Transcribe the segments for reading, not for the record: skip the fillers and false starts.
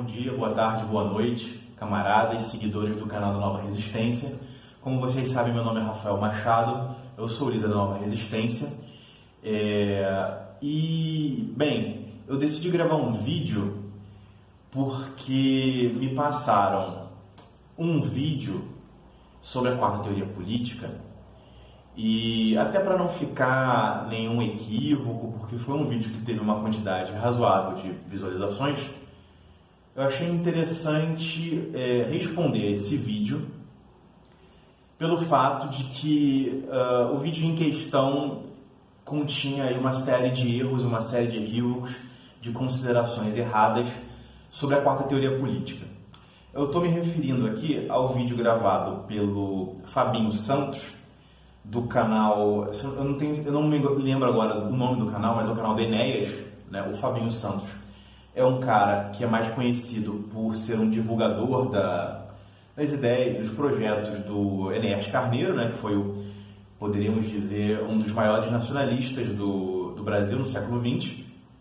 dia, boa tarde, boa noite, camaradas, seguidores do canal da Nova Resistência. Como vocês sabem, meu nome é Rafael Machado, eu sou o líder da Nova Resistência. Bem, eu decidi gravar um vídeo porque me passaram um vídeo sobre a quarta teoria política e até para não ficar nenhum equívoco, porque foi um vídeo que teve uma quantidade razoável de visualizações, eu achei interessante responder esse vídeo pelo fato de que o vídeo em questão continha aí uma série de erros, uma série de equívocos, de considerações erradas sobre a quarta teoria política. Eu estou me referindo aqui ao vídeo gravado pelo Fabinho Santos, do canal, eu não me lembro agora o nome do canal, mas é o canal do Enéas, né? O Fabinho Santos é um cara que é mais conhecido por ser um divulgador das ideias, dos projetos do Enéas Carneiro, né? Que foi, poderíamos dizer, um dos maiores nacionalistas do Brasil no século XX.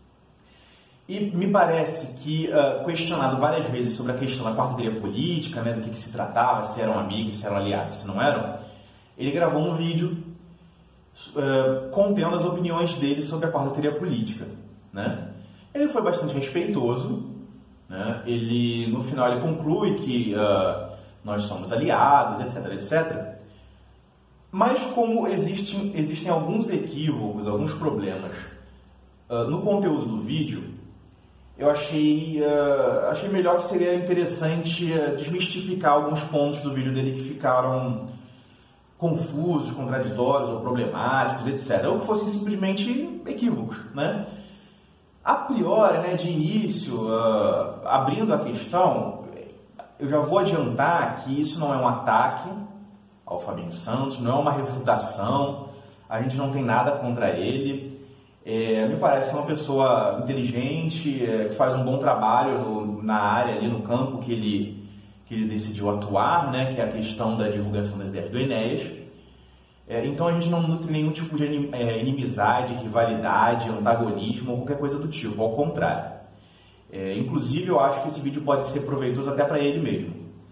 E me parece que, questionado várias vezes sobre a questão da quarta teoria política, né? Do que se tratava, se eram amigos, se eram aliados, se não eram, ele gravou um vídeo contendo as opiniões dele sobre a quarta teoria política, né? Ele foi bastante respeitoso, né? Ele, no final, ele conclui que nós somos aliados, etc, etc. Mas como existem alguns equívocos, alguns problemas no conteúdo do vídeo, eu achei melhor que seria interessante desmistificar alguns pontos do vídeo dele que ficaram confusos, contraditórios ou problemáticos, etc. Ou que fossem simplesmente equívocos, né? A priori, né, de início, abrindo a questão, eu já vou adiantar que isso não é um ataque ao Fabinho Santos, não é uma refutação, a gente não tem nada contra ele. Me parece uma pessoa inteligente, que faz um bom trabalho na área, ali no campo que ele decidiu atuar, né, que é a questão da divulgação das ideias do Enéas. Então a gente não nutre nenhum tipo de inimizade, rivalidade, antagonismo ou qualquer coisa do tipo, ao contrário. Inclusive eu acho que esse vídeo pode ser proveitoso até para ele mesmo.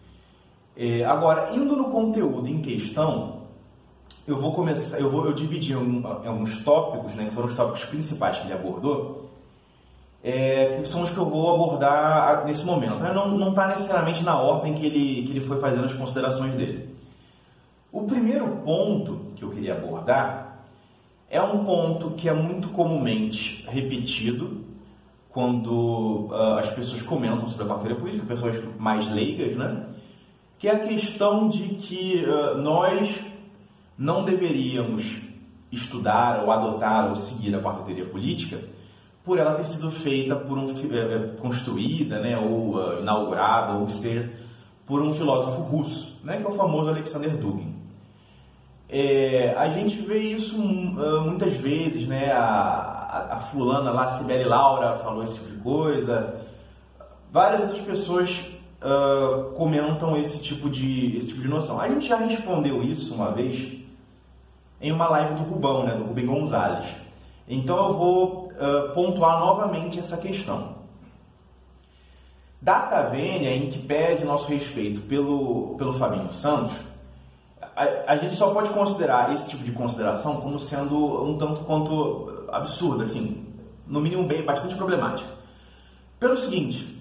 Agora, indo no conteúdo em questão, eu dividi em alguns tópicos, né, que foram os tópicos principais que ele abordou, que são os que eu vou abordar nesse momento. Não está necessariamente na ordem que ele foi fazendo as considerações dele. O primeiro ponto que eu queria abordar é um ponto que é muito comumente repetido quando as pessoas comentam sobre a quarta teoria política, pessoas mais leigas, né? Que é a questão de que nós não deveríamos estudar ou adotar ou seguir a quarta teoria política por ela ter sido feita construída, né, ou inaugurada, ou seja, por um filósofo russo, né, que é o famoso Alexander Dugin. A gente vê isso muitas vezes, né, a fulana lá, Cibele Laura, falou esse tipo de coisa. Várias outras pessoas comentam esse tipo de noção. A gente já respondeu isso uma vez em uma live do Rubão, né, do Rubem Gonzalez. Então eu vou pontuar novamente essa questão. Data vênia, em que pese nosso respeito pelo Fabinho Santos, a gente só pode considerar esse tipo de consideração como sendo um tanto quanto absurda, assim, no mínimo bastante problemática. Pelo seguinte,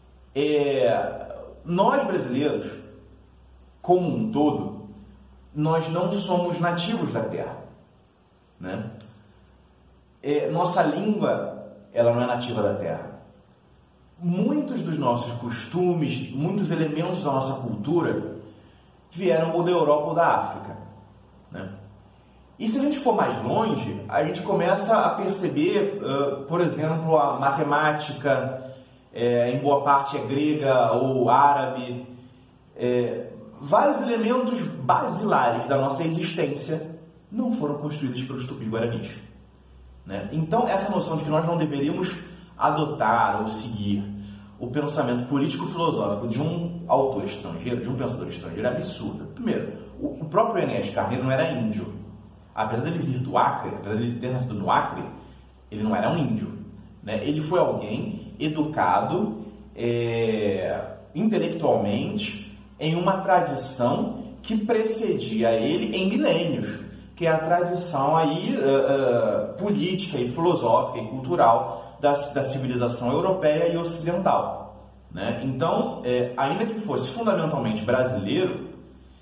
nós brasileiros, como um todo, nós não somos nativos da Terra, né? Nossa língua, ela não é nativa da Terra. Muitos dos nossos costumes, muitos elementos da nossa cultura vieram ou da Europa ou da África, né? E se a gente for mais longe, a gente começa a perceber, por exemplo, a matemática, em boa parte é grega ou árabe, vários elementos basilares da nossa existência não foram construídos pelos tupis-guaranis, né? Então, essa noção de que nós não deveríamos adotar ou seguir o pensamento político-filosófico de um autor estrangeiro, de um pensador estrangeiro, é absurda. Primeiro, o próprio Enéas Carneiro não era índio. Apesar dele vir do Acre, apesar dele ter nascido no Acre, ele não era um índio, né? Ele foi alguém educado intelectualmente em uma tradição que precedia ele em milênios, que é a tradição aí, política e filosófica e cultural da civilização europeia e ocidental, né? Então, ainda que fosse fundamentalmente brasileiro,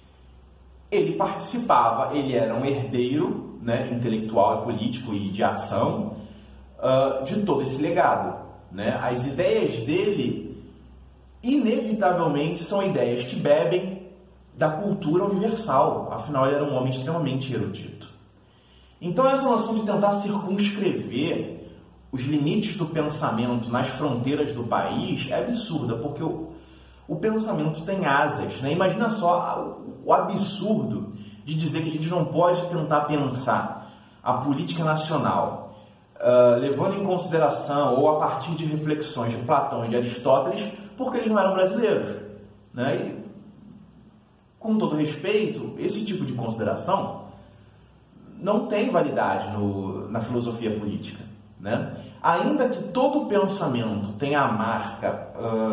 ele participava, ele era um herdeiro, né, intelectual e político e de ação de todo esse legado, né? As ideias dele, inevitavelmente, são ideias que bebem da cultura universal, afinal ele era um homem extremamente erudito. Então essa noção de tentar circunscrever os limites do pensamento nas fronteiras do país é absurda, porque o pensamento tem asas, né? Imagina só o absurdo de dizer que a gente não pode tentar pensar a política nacional levando em consideração ou a partir de reflexões de Platão e de Aristóteles, porque eles não eram brasileiros, né? E, com todo respeito, esse tipo de consideração não tem validade na filosofia política, né? Ainda que todo pensamento tenha a marca,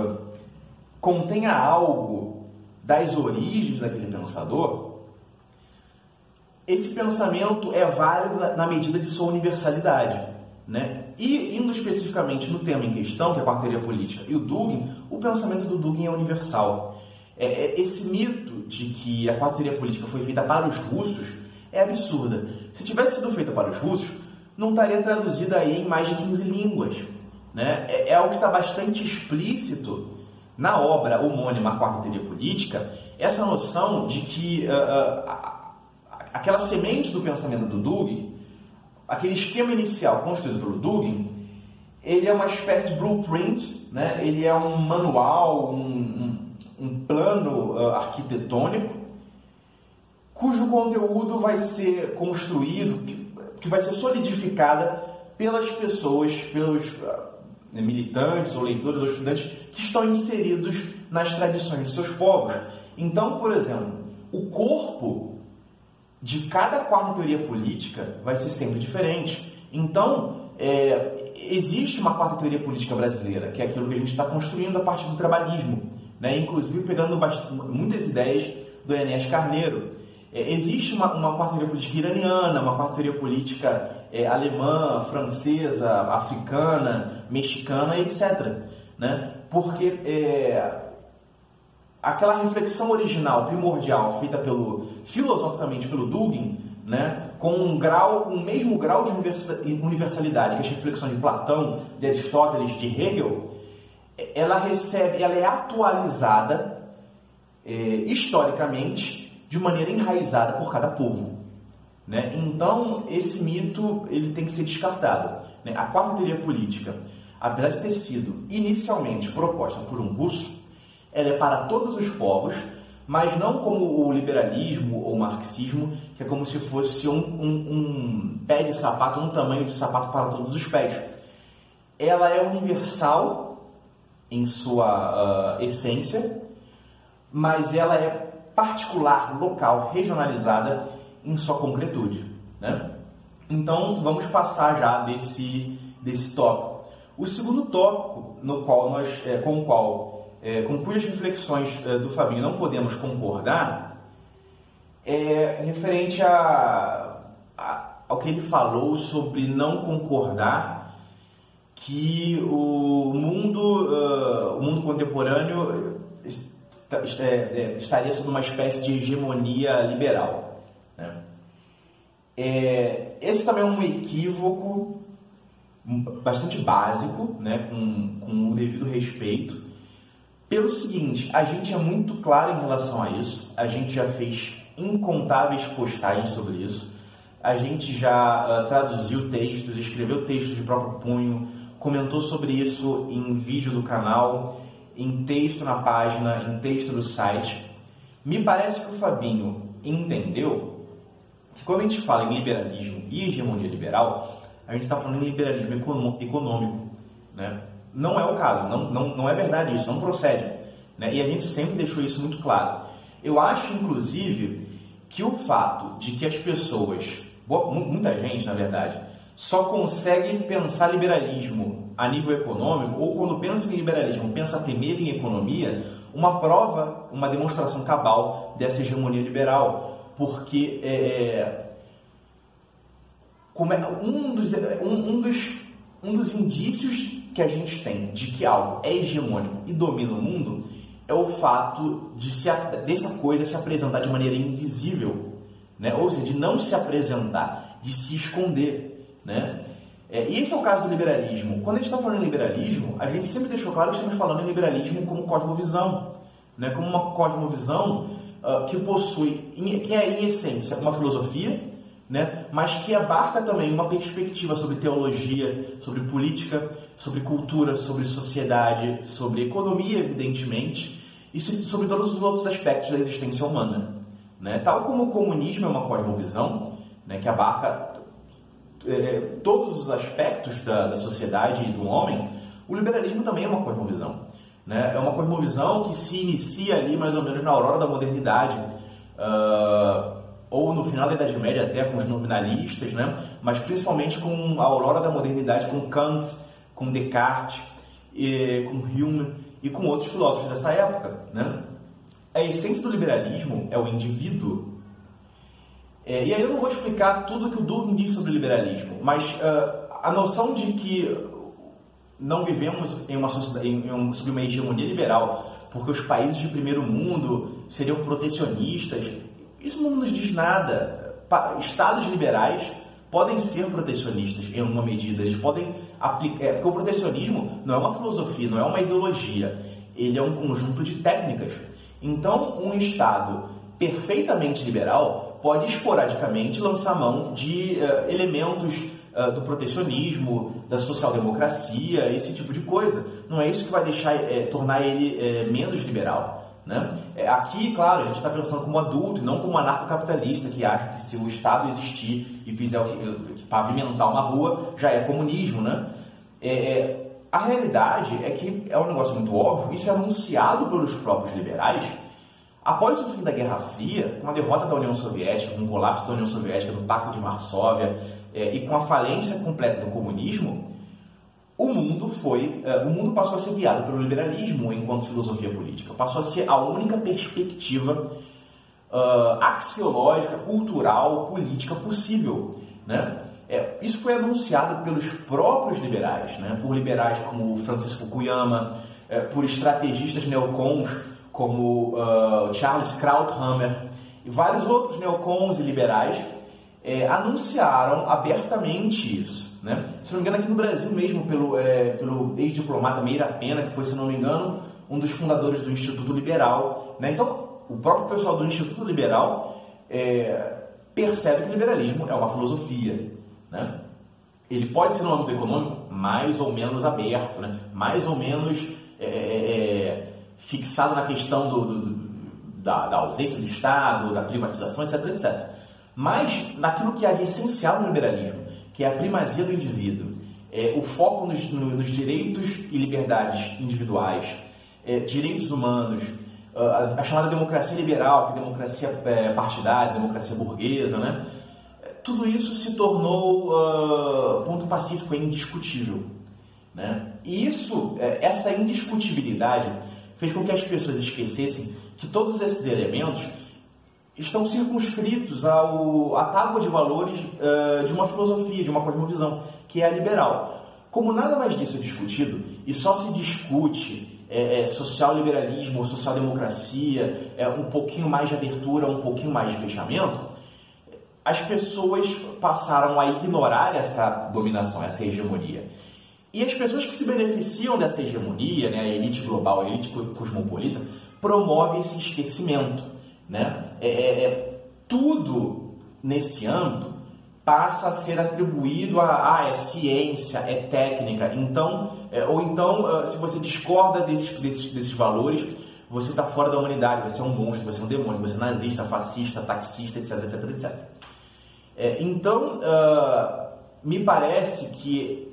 contenha algo das origens daquele pensador, esse pensamento é válido na medida de sua universalidade, né? E, indo especificamente no tema em questão, que é a quarteria política e o Dugin, o pensamento do Dugin é universal. Esse mito de que a quarteria política foi feita para os russos é absurda. Se tivesse sido feita para os russos, não estaria traduzida aí em mais de 15 línguas, né? É algo que está bastante explícito na obra homônima Quarteria Política, essa noção de que aquela semente do pensamento do Dugin, aquele esquema inicial construído pelo Dugin, ele é uma espécie de blueprint, né? Ele é um manual, um plano arquitetônico, cujo conteúdo vai ser construído, que vai ser solidificada pelas pessoas, pelos militantes, ou leitores, ou estudantes que estão inseridos nas tradições de seus povos. Então, por exemplo, o corpo de cada quarta teoria política vai ser sempre diferente. Então, existe uma quarta teoria política brasileira, que é aquilo que a gente está construindo a partir do trabalhismo, né? Inclusive pegando muitas ideias do Enéas Carneiro. Existe uma quarta teoria política iraniana, uma quarta teoria política alemã, francesa, africana, mexicana, etc., né? Porque aquela reflexão original, primordial, feita filosoficamente pelo Dugin, né, com o mesmo grau de universalidade que as reflexões de Platão, de Aristóteles, de Hegel, ela é atualizada historicamente de maneira enraizada por cada povo, né? Então esse mito ele tem que ser descartado, né? A quarta teoria política, apesar de ter sido inicialmente proposta por um russo, ela é para todos os povos, mas não como o liberalismo ou o marxismo, que é como se fosse um pé de sapato, um tamanho de sapato para todos os pés. Ela é universal em sua essência, mas ela é particular, local, regionalizada em sua concretude, né? Então, vamos passar já desse tópico. O segundo tópico, com cujas reflexões do Fabinho não podemos concordar, é referente ao que ele falou sobre não concordar que o mundo contemporâneo estaria sob uma espécie de hegemonia liberal, né? Esse também é um equívoco bastante básico, né? Com o devido respeito, pelo seguinte: a gente é muito claro em relação a isso, a gente já fez incontáveis postagens sobre isso, a gente já traduziu textos, escreveu textos de próprio punho, comentou sobre isso em vídeo do canal, em texto na página, em texto do site. Me parece que o Fabinho entendeu que quando a gente fala em liberalismo e hegemonia liberal, a gente está falando em liberalismo econômico, né? Não é o caso, não é verdade isso, não procede, né? E a gente sempre deixou isso muito claro. Eu acho, inclusive, que o fato de que as pessoas, muita gente, na verdade, só consegue pensar liberalismo a nível econômico, ou quando pensa em liberalismo, pensa primeiro em economia, uma prova, uma demonstração cabal dessa hegemonia liberal, porque um dos indícios que a gente tem de que algo é hegemônico e domina o mundo é o fato dessa coisa se apresentar de maneira invisível, né? Ou seja, de não se apresentar, de se esconder, né? E esse é o caso do liberalismo. Quando a gente está falando em liberalismo, a gente sempre deixou claro que estamos falando em liberalismo como cosmovisão, né? Como uma cosmovisão que possui, que é em essência uma filosofia, né? Mas que abarca também uma perspectiva sobre teologia, sobre política, sobre cultura, sobre sociedade, sobre economia, evidentemente, e sobre todos os outros aspectos da existência humana, né? Tal como o comunismo é uma cosmovisão, né, que abarca todos os aspectos da sociedade e do homem, o liberalismo também é uma cosmovisão, né? É uma cosmovisão que se inicia ali mais ou menos na aurora da modernidade, ou no final da Idade Média até com os nominalistas, né? Mas principalmente com a aurora da modernidade, com Kant, com Descartes, com Hume e com outros filósofos dessa época, né? A essência do liberalismo é o indivíduo. E aí eu não vou explicar tudo que o Durkheim diz sobre o liberalismo, mas a noção de que não vivemos sob uma hegemonia liberal porque os países de primeiro mundo seriam protecionistas, isso não nos diz nada. Estados liberais podem ser protecionistas em uma medida, eles podem aplicar, porque o protecionismo não é uma filosofia, não é uma ideologia, ele é um conjunto de técnicas. Então, um Estado perfeitamente liberal pode esporadicamente lançar mão de elementos do protecionismo, da social-democracia, esse tipo de coisa. Não é isso que vai tornar ele menos liberal, né? Aqui, claro, a gente está pensando como adulto e não como anarcocapitalista que acha que se o Estado existir e fizer pavimentar uma rua, já é comunismo, né? A realidade é que é um negócio muito óbvio, isso é anunciado pelos próprios liberais após o fim da Guerra Fria, com a derrota da União Soviética, com o colapso da União Soviética, do Pacto de Varsóvia, e com a falência completa do comunismo. O mundo passou a ser guiado pelo liberalismo enquanto filosofia política. Passou a ser a única perspectiva axiológica, cultural, política possível, né? Isso foi anunciado pelos próprios liberais, né? Por liberais como Francis Fukuyama, por estrategistas neocons como Charles Krauthammer e vários outros neocons e liberais anunciaram abertamente isso, né? Se não me engano, aqui no Brasil mesmo, pelo ex-diplomata Meira Pena, que foi, se não me engano, um dos fundadores do Instituto Liberal, né? Então, o próprio pessoal do Instituto Liberal percebe que o liberalismo é uma filosofia, né? Ele pode ser no âmbito econômico mais ou menos aberto, né? Mais ou menos fixado na questão da ausência do Estado, da privatização, etc, etc. Mas naquilo que há de essencial no liberalismo, que é a primazia do indivíduo, o foco nos direitos e liberdades individuais, direitos humanos, a chamada democracia liberal, que é democracia partidária, democracia burguesa, né? Tudo isso se tornou ponto pacífico, indiscutível, né? E essa indiscutibilidade fez com que as pessoas esquecessem que todos esses elementos estão circunscritos à tábua de valores de uma filosofia, de uma cosmovisão, que é a liberal. Como nada mais disso é discutido, e só se discute social-liberalismo ou social-democracia, um pouquinho mais de abertura, um pouquinho mais de fechamento, as pessoas passaram a ignorar essa dominação, essa hegemonia. E as pessoas que se beneficiam dessa hegemonia, né, a elite global, a elite cosmopolita, promovem esse esquecimento, né? Tudo nesse âmbito passa a ser atribuído é ciência, é técnica. Então, se você discorda desses valores, você está fora da humanidade, você é um monstro, você é um demônio, você é nazista, fascista, taxista, etc, etc, etc. Então, me parece que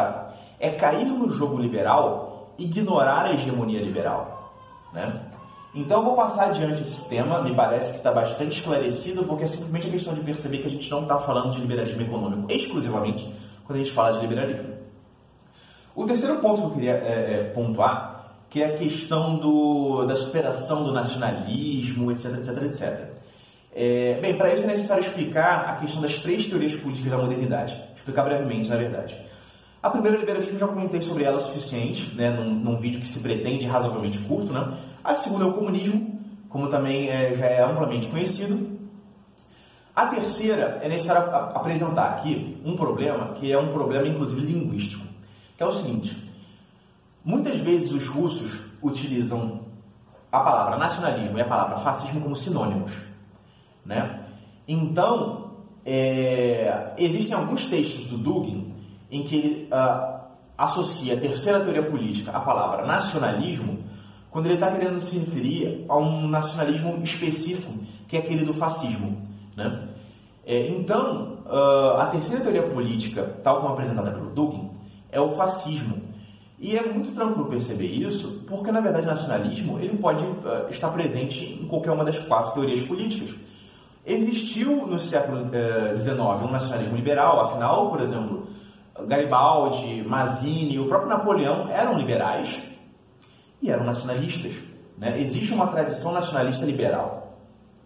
é cair no jogo liberal ignorar a hegemonia liberal, né? Então eu vou passar adiante esse tema, me parece que está bastante esclarecido, porque é simplesmente a questão de perceber que a gente não está falando de liberalismo econômico exclusivamente quando a gente fala de liberalismo. O terceiro ponto que eu queria pontuar, que é a questão da superação do nacionalismo, etc, etc, etc. Bem, para isso é necessário explicar a questão das 3 teorias políticas da modernidade. Explicar brevemente, na verdade. A primeira, o liberalismo, já comentei sobre ela o suficiente, né, num vídeo que se pretende razoavelmente curto, né? A segunda é o comunismo, como também já é amplamente conhecido. A terceira, é necessário apresentar aqui um problema, que é um problema inclusive linguístico, que é o seguinte: muitas vezes os russos utilizam a palavra nacionalismo e a palavra fascismo como sinônimos, né? Então, existem alguns textos do Dugin em que ele associa a terceira teoria política à palavra nacionalismo, quando ele está querendo se referir a um nacionalismo específico, que é aquele do fascismo, né? Então, a terceira teoria política, tal como apresentada pelo Dugin, é o fascismo. E é muito tranquilo perceber isso, porque, na verdade, o nacionalismo ele pode estar presente em qualquer uma das 4 teorias políticas. Existiu no século XIX um nacionalismo liberal, afinal, por exemplo, Garibaldi, Mazzini, o próprio Napoleão eram liberais e eram nacionalistas, né? Existe uma tradição nacionalista liberal.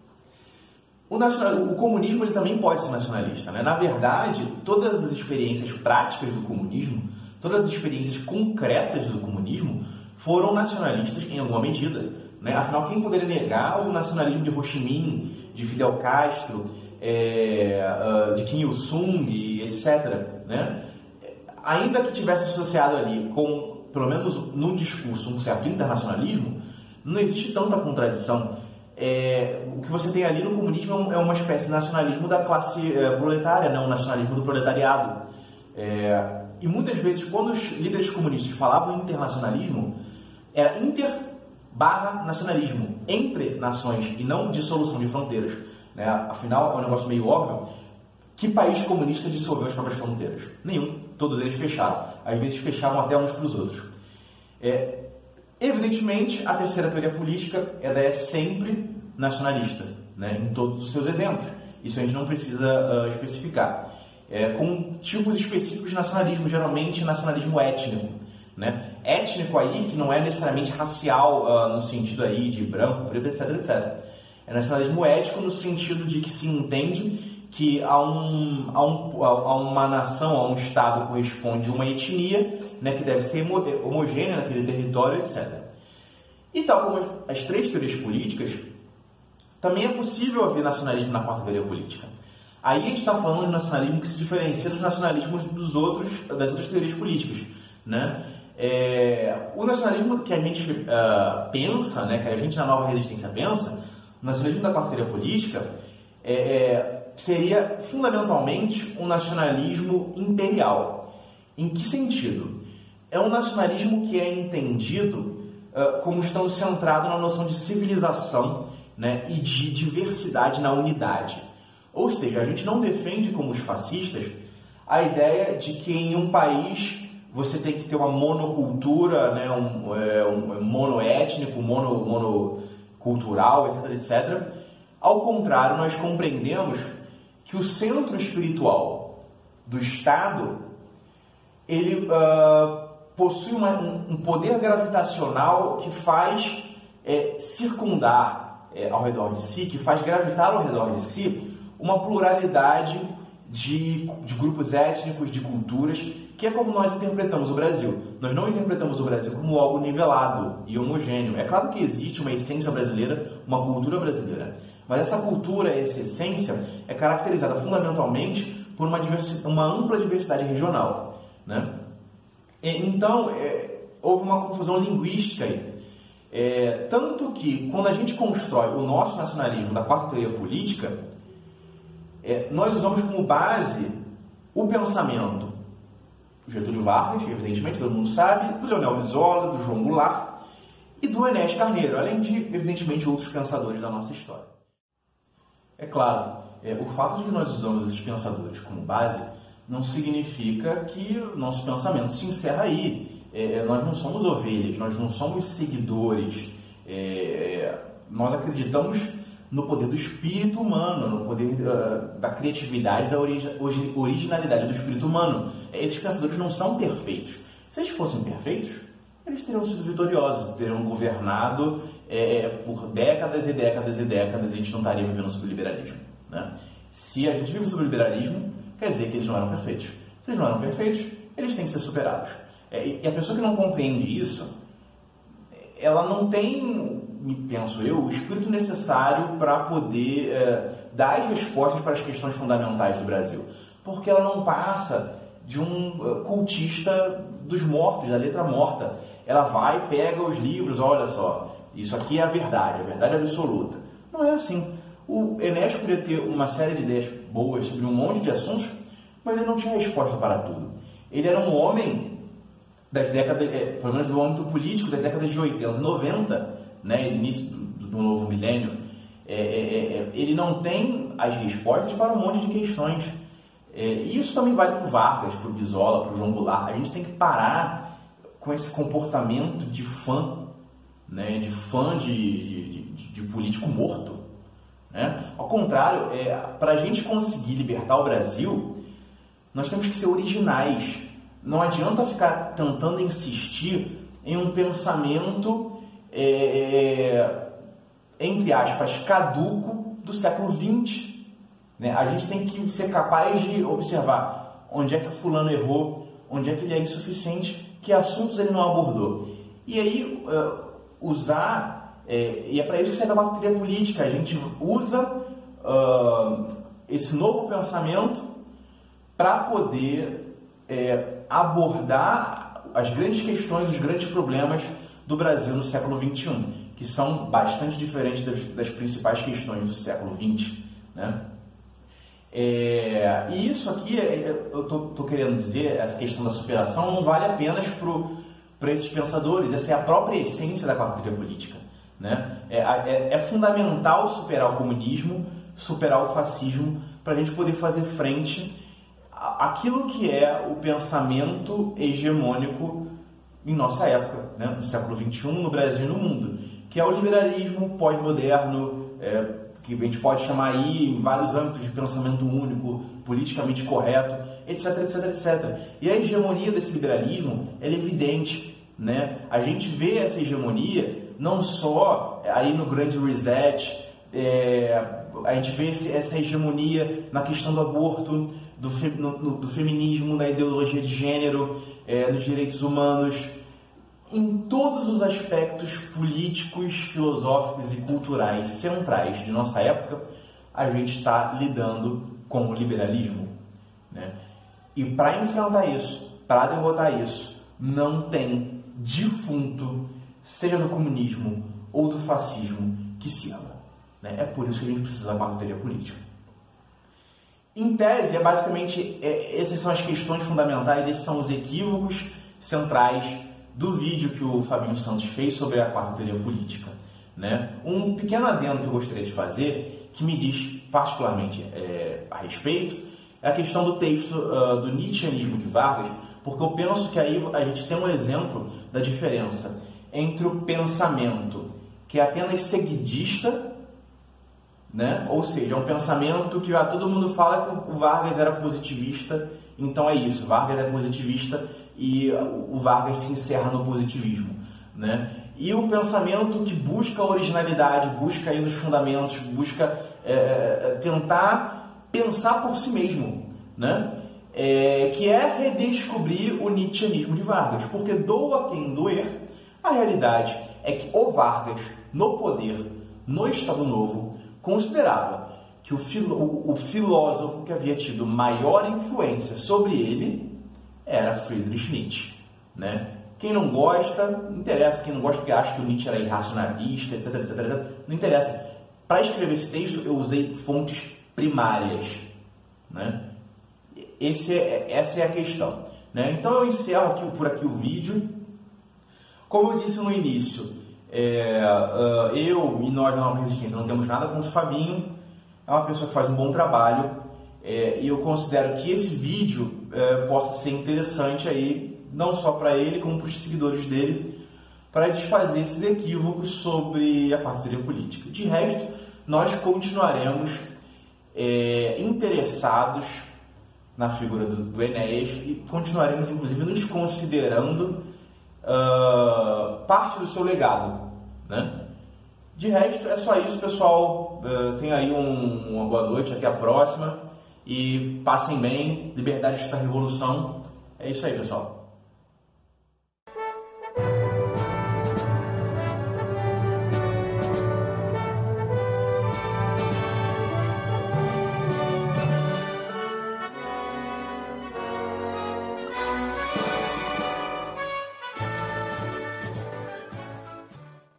O comunismo ele também pode ser nacionalista, né? Na verdade, todas as experiências práticas do comunismo, todas as experiências concretas do comunismo foram nacionalistas em alguma medida, né? Afinal, quem poderia negar o nacionalismo de Ho Chi Minh, de Fidel Castro, de Kim Il-sung, etc., né? Ainda que tivesse associado ali com, pelo menos no discurso, um certo internacionalismo, não existe tanta contradição. O que você tem ali no comunismo é uma espécie de nacionalismo da classe proletária, né? Um nacionalismo do proletariado. E muitas vezes, quando os líderes comunistas falavam em internacionalismo, era inter/nacionalismo, entre nações, e não dissolução de fronteiras, né? Afinal, é um negócio meio óbvio. Que país comunista dissolveu as próprias fronteiras? Nenhum. Todos eles fecharam. Às vezes fechavam até uns para os outros. Evidentemente, a terceira teoria política ela é sempre nacionalista, né? Em todos os seus exemplos. Isso a gente não precisa especificar. Com tipos específicos de nacionalismo, geralmente nacionalismo étnico, né? Étnico aí que não é necessariamente racial no sentido aí de branco, preto, etc, etc. É nacionalismo étnico no sentido de que se entende que a uma nação, a um Estado corresponde uma etnia, né, que deve ser homogênea naquele território, etc. E tal como as 3 teorias políticas, também é possível haver nacionalismo na 4ª teoria política. Aí a gente está falando de nacionalismo que se diferencia dos nacionalismos das outras teorias políticas, né? O nacionalismo que a gente pensa, né, que a gente na Nova Resistência pensa, o nacionalismo da 4ª teoria política seria fundamentalmente um nacionalismo imperial. Em que sentido? É um nacionalismo que é entendido como estando centrado na noção de civilização, né, e de diversidade na unidade. Ou seja, a gente não defende, como os fascistas, a ideia de que em um país você tem que ter uma monocultura, né, um monoétnico, monocultural, etc, etc. Ao contrário, nós compreendemos que o centro espiritual do Estado ele possui um poder gravitacional que faz circundar ao redor de si, que faz gravitar ao redor de si uma pluralidade de grupos étnicos, de culturas, que é como nós interpretamos o Brasil. Nós não interpretamos o Brasil como algo nivelado e homogêneo. É claro que existe uma essência brasileira, uma cultura brasileira, mas essa cultura, essa essência, é caracterizada fundamentalmente por uma ampla diversidade regional, né? Então, houve uma confusão linguística aí. Tanto que, quando a gente constrói o nosso nacionalismo da 4ª teoria política, nós usamos como base o pensamento do Getúlio Vargas, que evidentemente todo mundo sabe, do Leonel Brizola, do João Goulart e do Enéas Carneiro, além de, evidentemente, outros pensadores da nossa história. É claro, o fato de que nós usamos esses pensadores como base não significa que o nosso pensamento se encerra aí. Nós não somos ovelhas, nós não somos seguidores Nós acreditamos no poder do espírito humano, no poder da criatividade, da originalidade do espírito humano. Esses pensadores não são perfeitos. Se eles fossem perfeitos, eles teriam sido vitoriosos, teriam governado por décadas e décadas e décadas, e a gente não estaria vivendo sob o liberalismo, né? Se a gente vive sob o liberalismo, quer dizer que eles não eram perfeitos. Se eles não eram perfeitos, eles têm que ser superados. E a pessoa que não compreende isso, ela não tem, penso eu, o espírito necessário para poder dar as respostas para as questões fundamentais do Brasil. Porque ela não passa de um cultista dos mortos, da letra morta. Ela vai, pega os livros, olha só, isso aqui é a verdade absoluta. Não é assim. O Enéas poderia ter uma série de ideias boas sobre um monte de assuntos, mas ele não tinha resposta para tudo. Ele era um homem das décadas, pelo menos do âmbito político, das décadas de 80, 90, né, início do novo milênio. Ele não tem as respostas para um monte de questões. E isso também vale para o Vargas, para o Brizola, para o João Goulart. A gente tem que parar com esse comportamento de fã, né, de político morto, né? Ao contrário, para a gente conseguir libertar o Brasil, nós temos que ser originais. Não adianta ficar tentando insistir em um pensamento, entre aspas, caduco do século XX. Né? A gente tem que ser capaz de observar onde é que o fulano errou, onde é que ele é insuficiente, que assuntos ele não abordou. E aí, e é para isso que serve a bateria política. A gente usa esse novo pensamento para poder abordar as grandes questões, os grandes problemas do Brasil no século XXI, que são bastante diferentes das principais questões do século XX, né? E isso aqui, eu estou querendo dizer, essa questão da superação não vale apenas para esses pensadores. Essa é a própria essência da quarta teoria política, né? É fundamental superar o comunismo, superar o fascismo, para a gente poder fazer frente àquilo que é o pensamento hegemônico em nossa época, né? No século XXI, no Brasil e no mundo, que é o liberalismo pós-moderno, que a gente pode chamar aí em vários âmbitos de pensamento único, politicamente correto, etc, etc, etc. E a hegemonia desse liberalismo é evidente, né? A gente vê essa hegemonia não só aí no Grande Reset, a gente vê essa hegemonia na questão do aborto, do feminismo, da ideologia de gênero, dos direitos humanos. Em todos os aspectos políticos, filosóficos e culturais centrais de nossa época, a gente está lidando com o liberalismo, né? E para enfrentar isso, para derrotar isso, não tem defunto, seja do comunismo ou do fascismo, que sirva, né? É por isso que a gente precisa da bateria política. Em tese, basicamente, essas são as questões fundamentais, esses são os equívocos centrais do vídeo que o Fabinho Santos fez sobre a quarta teoria política, né? Um pequeno adendo que eu gostaria de fazer, que me diz particularmente a respeito, é a questão do texto do Nietzscheanismo de Vargas, porque eu penso que aí a gente tem um exemplo da diferença entre o pensamento que é apenas seguidista, né? Ou seja, é um pensamento que todo mundo fala que o Vargas era positivista, então é isso, Vargas é positivista e o Vargas se encerra no positivismo, né? E o pensamento que busca a originalidade, busca ir nos fundamentos, busca tentar pensar por si mesmo, né? Que é redescobrir o Nietzscheanismo de Vargas, porque doa quem doer, a realidade é que o Vargas, no poder, no Estado Novo, considerava que o filósofo que havia tido maior influência sobre ele era Friedrich Nietzsche, né? Quem não gosta, não interessa. Quem não gosta porque acha que o Nietzsche era irracionalista, etc, etc, etc, não interessa. Para escrever esse texto, eu usei fontes primárias, né? Essa é a questão, né? Então eu encerro por aqui o vídeo. Como eu disse no início, eu e nós na Nova Resistência não temos nada contra o Fabinho. É uma pessoa que faz um bom trabalho. E eu considero que esse vídeo possa ser interessante aí, não só para ele, como para os seguidores dele, para desfazer esses equívocos sobre a parceria política. De resto, nós continuaremos interessados na figura do Enéas e continuaremos, inclusive, nos considerando parte do seu legado, né? De resto, é só isso, pessoal. Tenha aí uma boa noite, até a próxima. E passem bem, liberdade dessa revolução. É isso aí, pessoal.